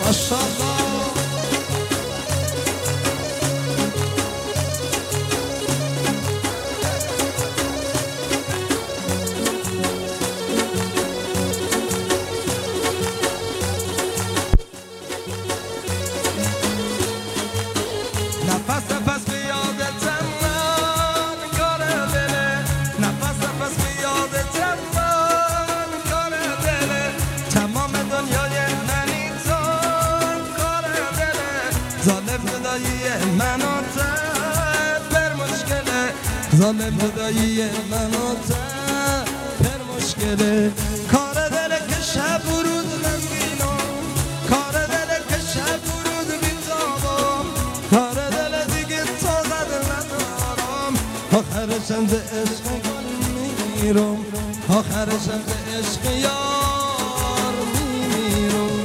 ماشاءالله نفس نفس بیادتم من کار دله نفس نفس بیادتم من کار دله تمام دنیای منی تو کار دله ظالم جدایی من و تو پر مشکله ظالم جدایی من و تو پر مشکله کار دله که شب و روز نمینم کار دله که شب و روز بیتابم کار آخرشم به عشق میمیرم آخرشم به عشق یار میمیرم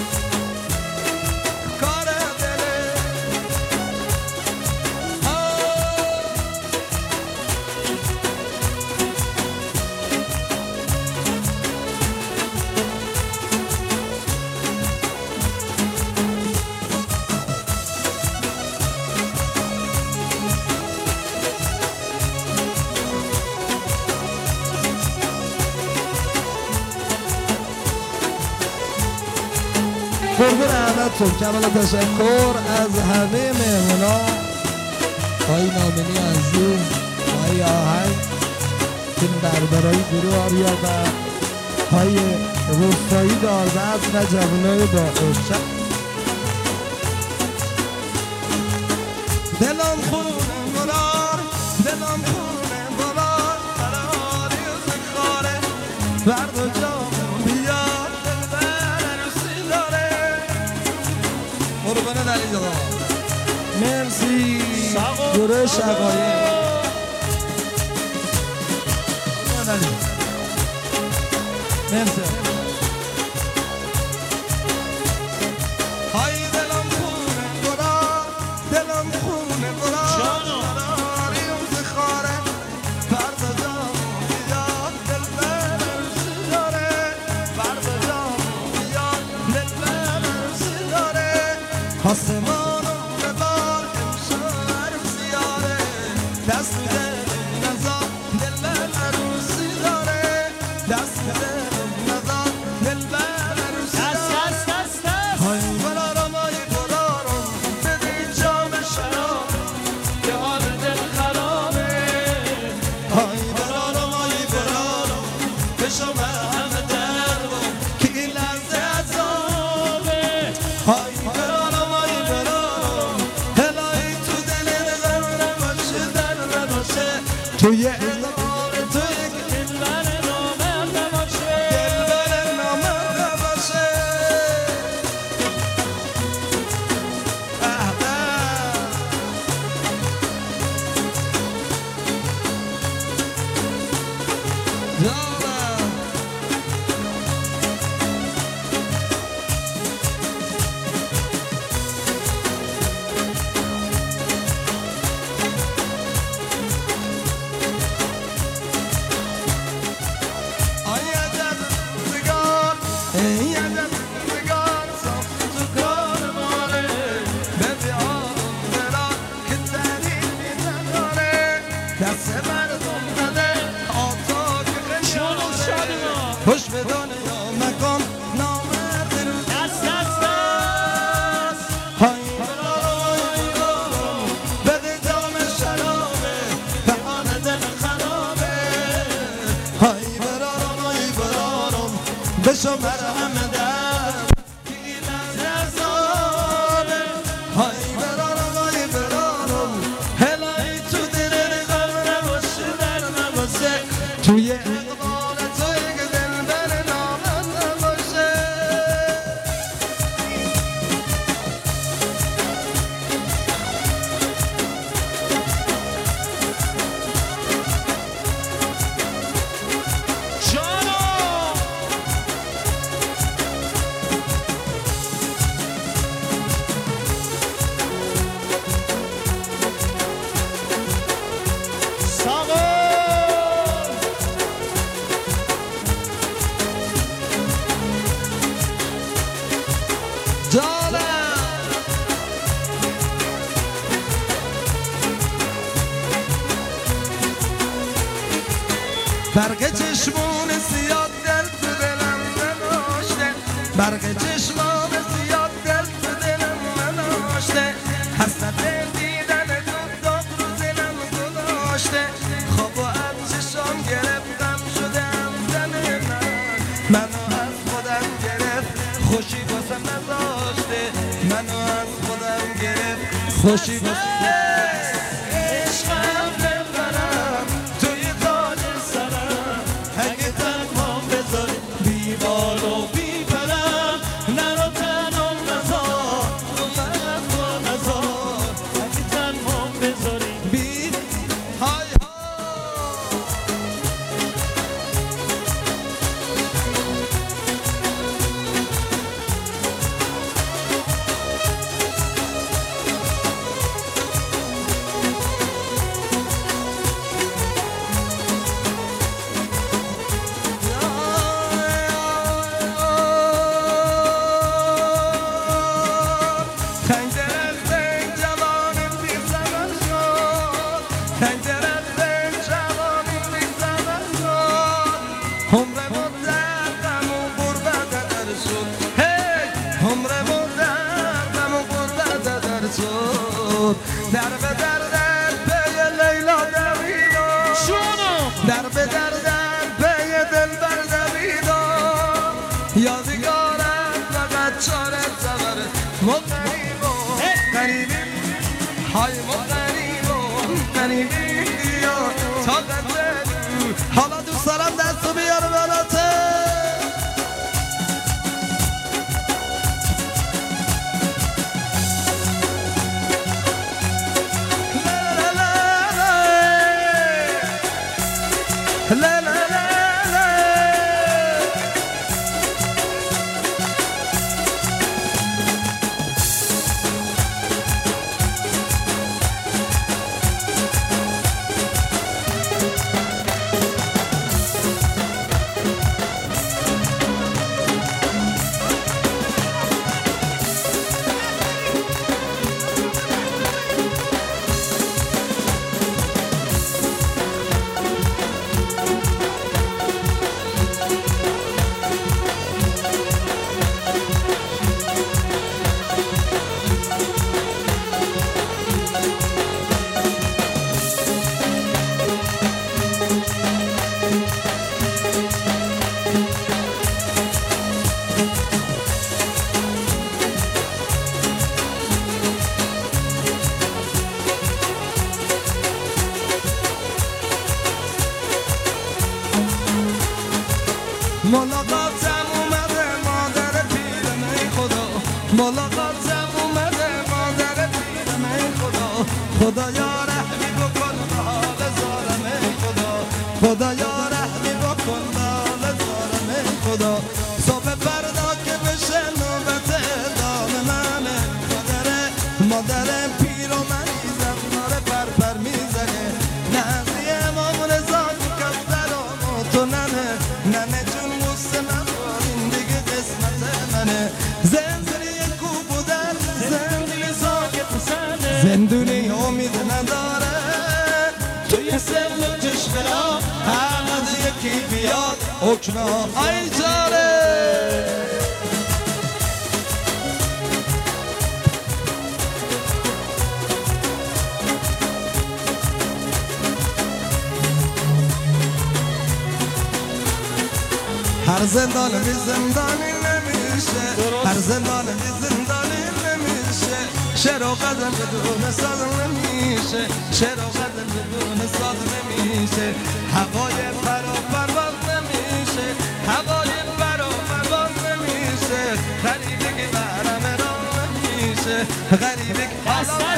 کار دله قربون احمدتون کمال تشکر از همه مهمونا آقای نامنی عزیز آقای آهنگ تیم بربرای گروه آریا و آقای روستایی داربز و جوانای داعش دلم خونه مرار دلم خونه مرار قراری و زخاره برد و جام بیار قربان علی آقا مرسی گروه شقایق قربان علی مرسی های دلم خونه برار دلم خونه برار قراری و زخاره فردا جام بیاد دل برسی داره فردا جام بیاد دل برسی داره آسمانو ببار امشب زیاره دست میده نزار دل عروسی داره دست میده نزار دل عروسی داره های برارم های برارم بدین جام شراب که حال دل خرابه های برارم های برارم بشم همه دربم که این لحظه عذابه های توی اعلام توی دلبر نامرد باشه دلبر نامرد باشه خوش به دنیا مکن نامرد رو دست دست دست های برارم بده جام شرابه بهان دل خرابه های برارم بشو مرهم در برق چشمون سیاد دل تو دلم نداشته برق چشمون سیاد دل تو دلم نداشته حسرت دیدن تو داغ رو دلم گذاشته خواب و از چشام گرفتم شدم زن منو از خودم گرفت خوشی واسم نذاشته منو از خودم گرفت خوشی واسم عشقم نمیبرم توی تاج سرم اگه تنها بذاری بیبال و بیپرم نرو تنها نزار من تو نزار اگه تنها بذاری بی های در به در پی لیلا دویدم در به در پی دلبر دویدم یادگارم فقط چاره سبر مغریب و غریبی های مغریب و غریبی طاقت حالا دوست دارم دستو بیارم بالاتر لا لا لا لا ملاقاتم اومده مادر پیرم ای خدا ملاقاتم اومده مادر پیرم ای خدا خدایا رحمی بکن به حال زارم ای خدا خدایا رحمی بکن به حال زارم ای خدا صبح فردا که بشه نوبت دام منه مادر پیر و منیزم داره پر میزنه نزدی امام رضا که کفتر و تو ننه جون غصه نخورین دیگه قسمت منه زندونی کو بودن زندونی ساکت سنه زندونی امید نداره توی سل و چشمه همه یکی بیاد حکمه ای جاره هر زندان بی زندانی نمیشه هر زندان بی زندانی نمیشه شعر و غزل بدون ساز نمیشه شعر و غزل بدون ساز نمیشه هوای پر و پرواز نمیشه هوای پر و پرواز نمیشه غریبی که برم را نمیشه غریبی که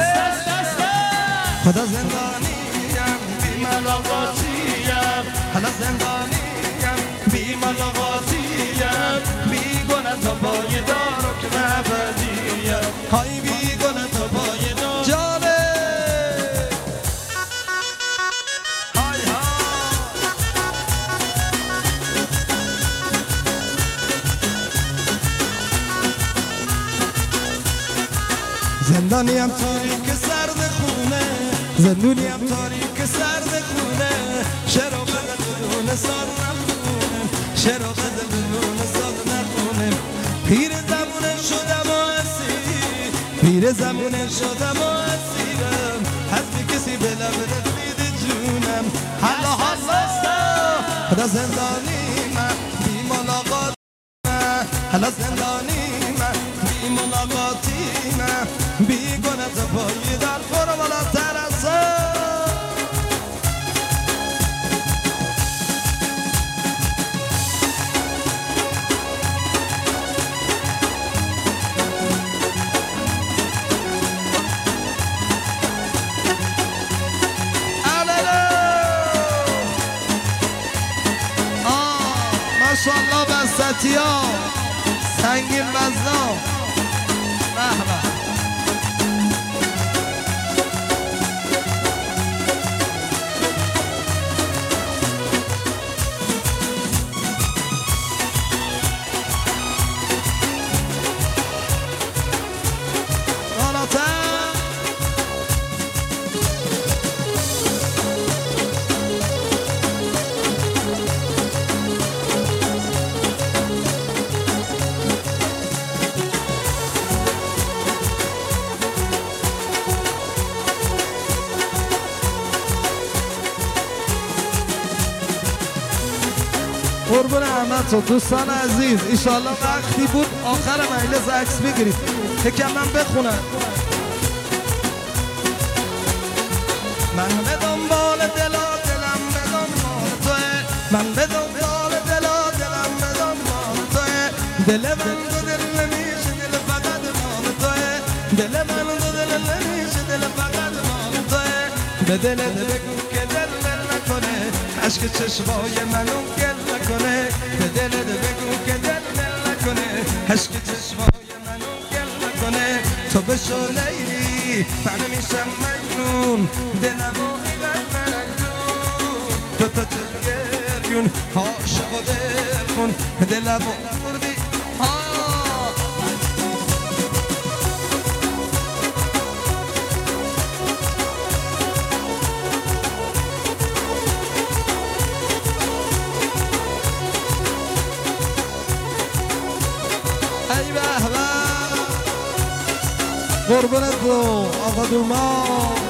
خدا زندانیم بی ملاقاتیم حالا زندانیم بی ملاقاتیم بی گناه تا پای دارو که مبدیم های بی گناه تا پای دارو جانه های ها زندانیم تاریک سرد خونه زندونیم تاریک سرد خونه شعر و غزل بدون بدون ساز نخونم شعر و غزل بدون ساز نخونم پیر زمونه شدم و اسیر پیر زمونه شدم و اسیرم حسبی کسی به لب رسید جونم حالا حالا خدا زندانی من بی ملاقات من حالا زندانی من بی ملاقاتی من بی گناه تو پایی در برو بالاتر از ماشاءالله بسطی ها سنگین بزنا به قربون احمد تو دوستان عزیز ایشالله وقتی بود آخر مجلس عکس بگیرید یکم من بخونم من به دنبال دلا دلم به دنبال توه من به دنبال دلا دلم به دنبال توه دل من دو دل نمیشه دل فقط مال توه دل من دو دل نمیشه دل فقط مال توه به دل بگو که دل نکنه عشق چشمای منو گل نکنه به دل بگو که دل نکنه عشق چشمای منو گل نکنه تو بشو لیلی من میشم مجنون دلمو ایدن مجنون تو چشگریون عاشق و دل کن دلمو بردی قربونت رو آقا دوما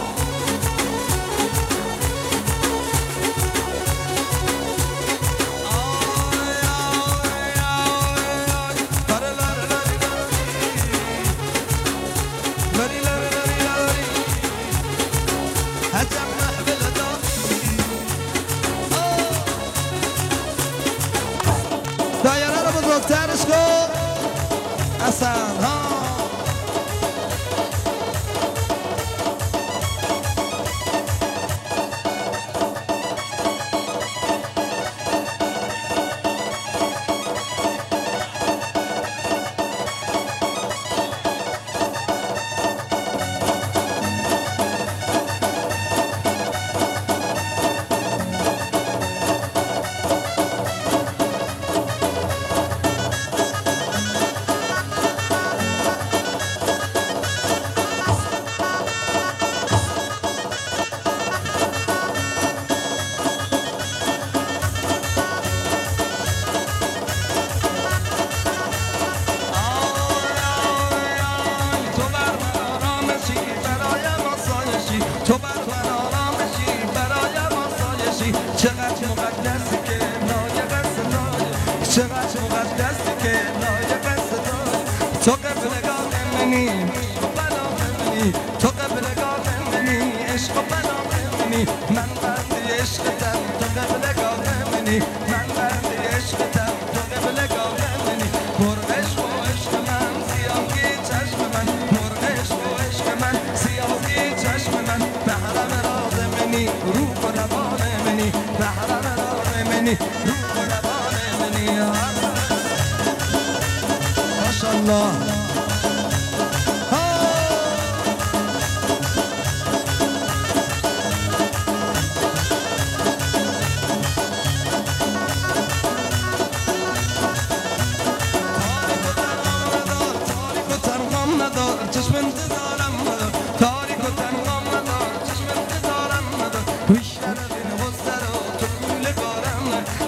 دایره رو بزرگترش کن حسن ها تو بر من آرامشی برایم آسایشی چقدر مقدسی که لایق ستای چقدر مقدسی که لایق ستای تو قبلگاه منی عشق و بلا منی تو قبلگاه منی عشق و بلا منی من بندی عشقتم تو قبلگاه منی من بندی عشقتم تو قبلگاه منی مرغ عشق و عشق من سیاهی چشم من مرغ عشق و عشق من سیاهی چشم من بحرم راز منی روح و روان منی بحرم راز منی روح و روان منی ماشاءالله چشم انتظارم مدار تاریک و تنهام ندار چشم انتظارم مدار بیشتر از این غصه رو تو کول کارم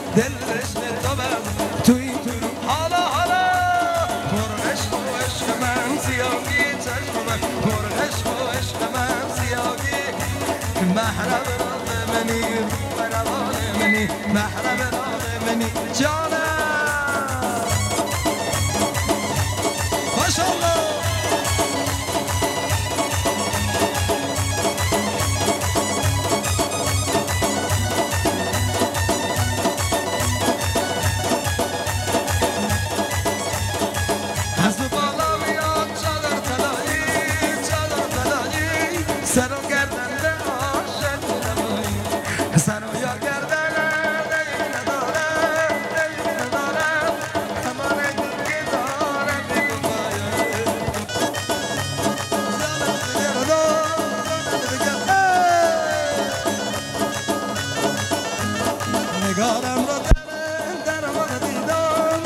دل عشق تو بس تو این تو حالا حالا پر عشق و عشق من سیاهی چشم من پر عشق و عشق من سیاهی محرم راه منی روان منی محرم راه منی جانم ماشاءالله از تو بالا میاد چادر طلایی سر و گردن به عاشق نمایی سر و یا گردن دلی ندارم همان که دارم بگو باید نگارم رو در آمد دیدم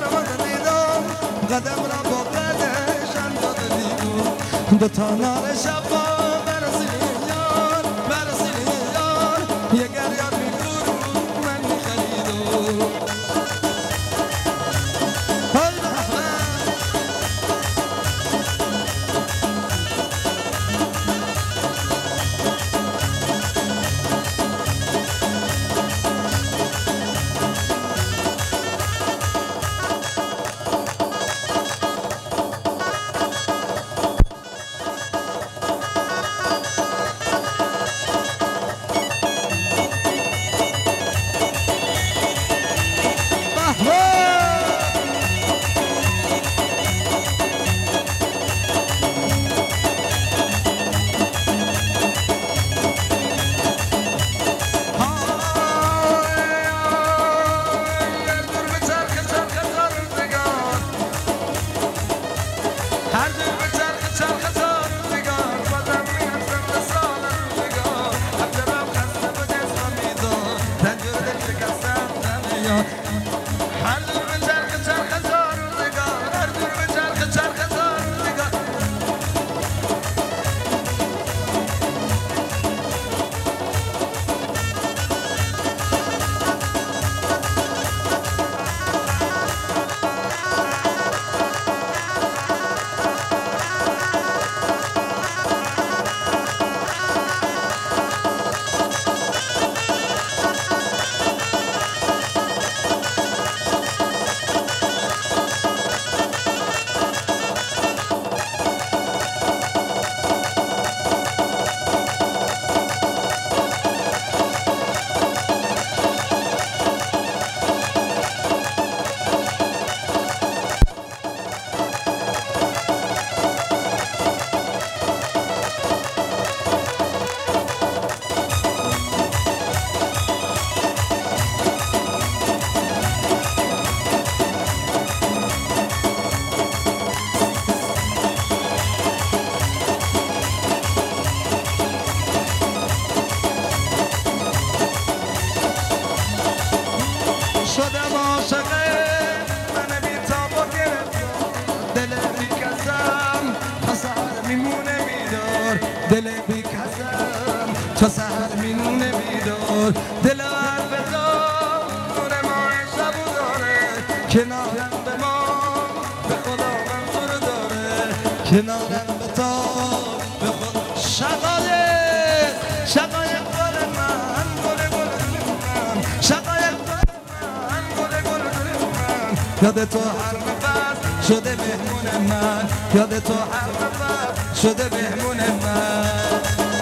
قدم را با قدش انداز دیدم دو تا نار شبا برسیلی یار یه گریاد میگورو من میخریدم های هر جور به چرخ تا روزگار بازم میرسم به سال روزگار هر جرم خسته به جسمم میدار رنجور دل شکستم نمیاد هر جور به چرخ تا روزگار هر جور به چرخ تا روزگار شدم عاشق من بی‌تاب و گرفتار دل بی‌کسم تا سحر میمونه بیدار دل بی‌کسم تا سحر میمونه بیدار دل الوداع نور ماه شبو داره کنارم به ما به خدا منظور داره کنارم به تا به خدا شقایق گل من گل من شقایق یاد تو هر نفس شده مهمون من یاد تو هر نفس شده مهمون من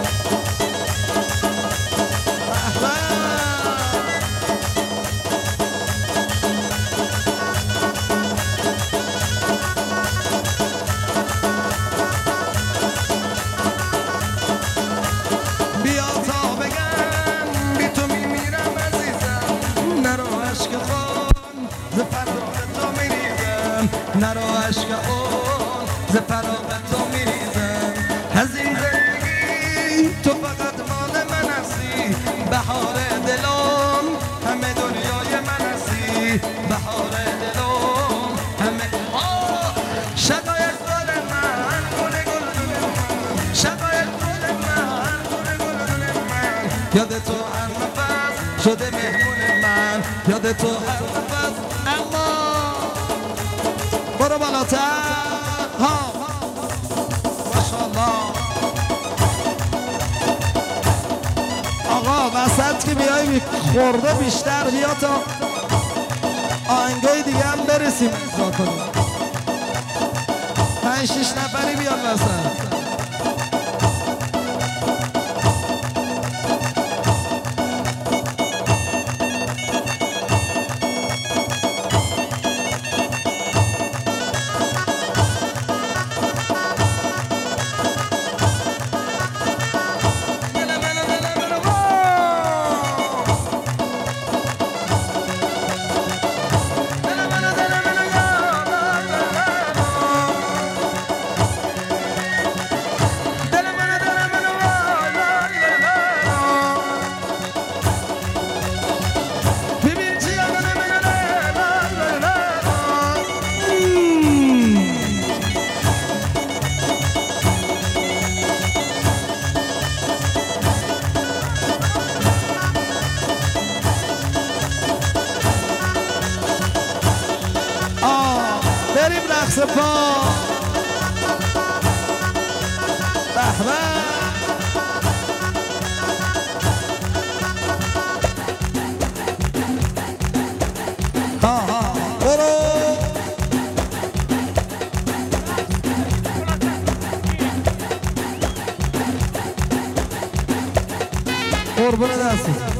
بیا تا بگم بی تو میمیرم عزیزم نرو عشق خون ز فراق تو میریزم نرو عشق خون ز فراق تو میریزم از این زندگی تو فقط مال من هستی بهار دلم همه دنیای من هستی بهار دلم همه شقایق گل من گل من شقایق گل من گل من یاد تو هر نفس شده مهمون من یاد یاد تو هر نفس. اما برو بالاتر ها ماشاءالله. آقا وسط که بیایی خورده بیشتر بیا تا آهنگای دیگه هم برسیم اجرا کنیم. 5-6 نفری بیان وسط. بریم رقص پا. به به ها ها برو. قربون دستت.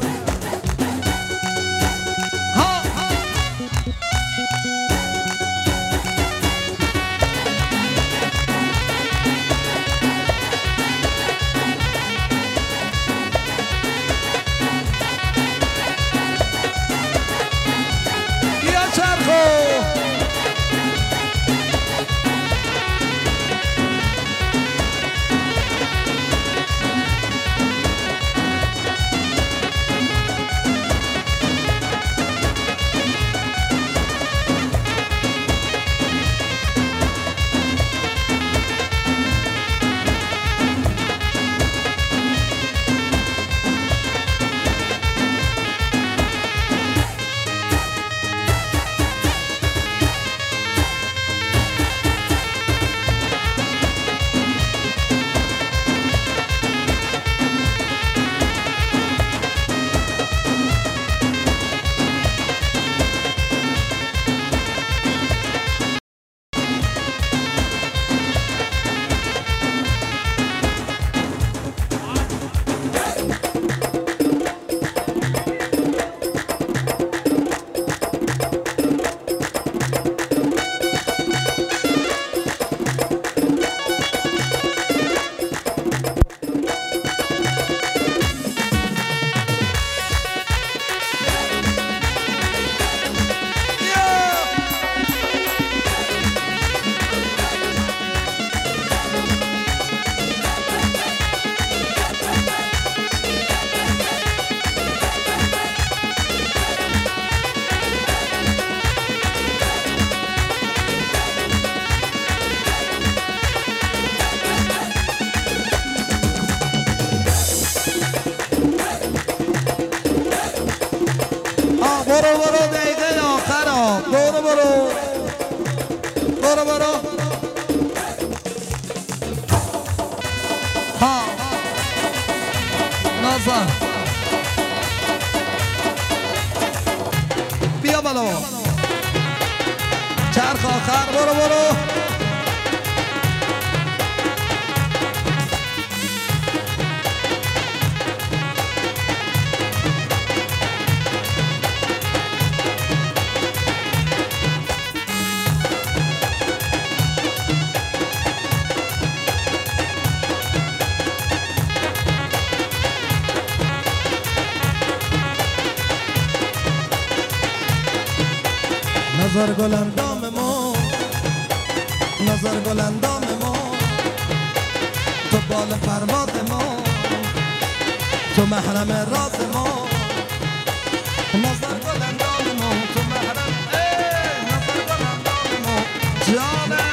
برو برو دقیقه آخر ها. برو برو برو برو ها نازن بیا بالا چرخ آخر. برو برو نظر گل اندام ما، نظر گل اندام ما، تو بال پرواز ما، تو محرم راز ما. نظر گل اندام ما، تو محرم نظر گل اندام ما جانم.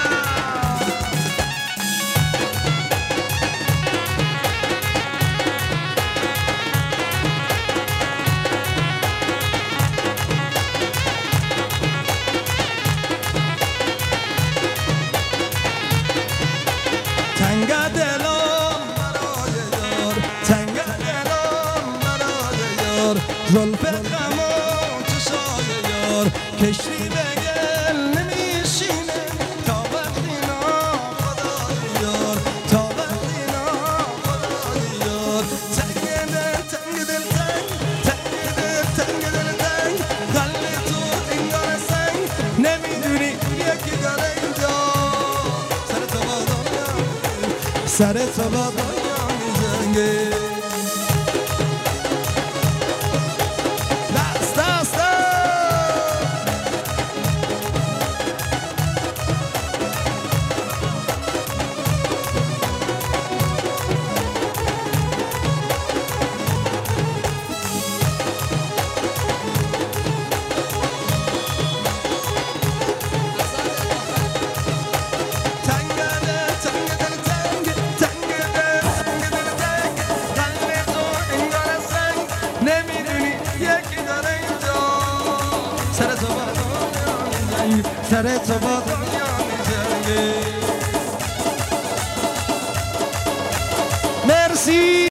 زلف خمون چشای یار کشتی به گل نمیشینه تا وقتی ناخدای یار تا وقتی ناخدای یار تنگ دل تنگ دل تنگ قلب تو انگار سنگ نمیدونی یکی داره اینجا سر تو با دنیا میزنگه سر تو با دنیا می‌جنگه مرسی